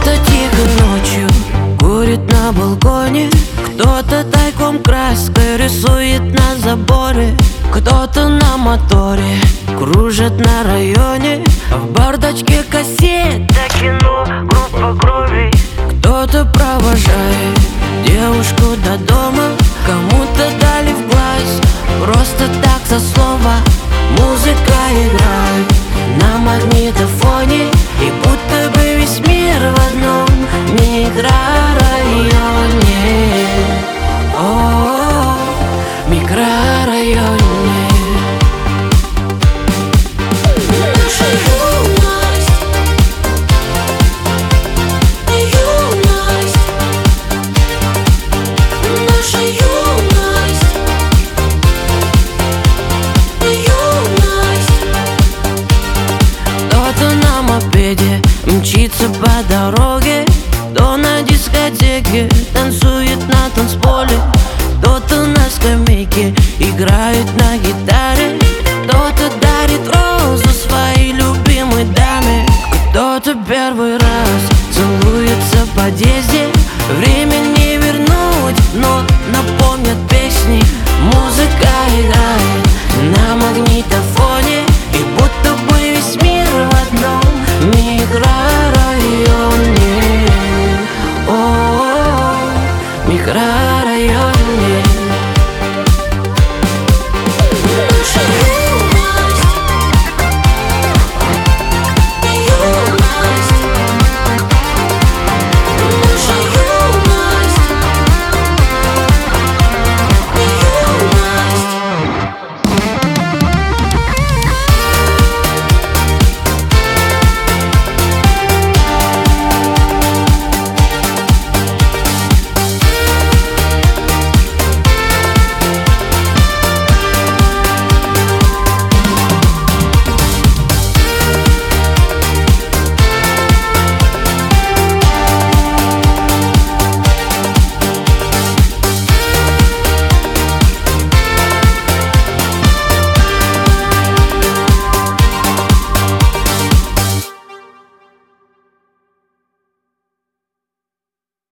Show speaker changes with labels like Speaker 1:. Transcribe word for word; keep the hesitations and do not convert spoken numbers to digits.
Speaker 1: Кто-то тихо ночью курит на балконе, кто-то тайком краской рисует на заборе, кто-то на моторе кружит на районе, а в бардачке кассета кино, группа крови. Кто-то провожает девушку до дома, кому-то дали в глаз просто так за слово. Музыка играет на магнитофоне, и будто бы весь мир в одном микрорайоне. О, микрорайоне.
Speaker 2: Наша юность, юность, наша юность, юность.
Speaker 1: Кто-то на мопеде мчится по дороге, кто на дискотеке танцует на танцполе, кто-то на скамейке играет на гитаре, кто-то дарит розу своей любимой даме, кто-то первый раз целуется в подъезде. Время не вернуть, но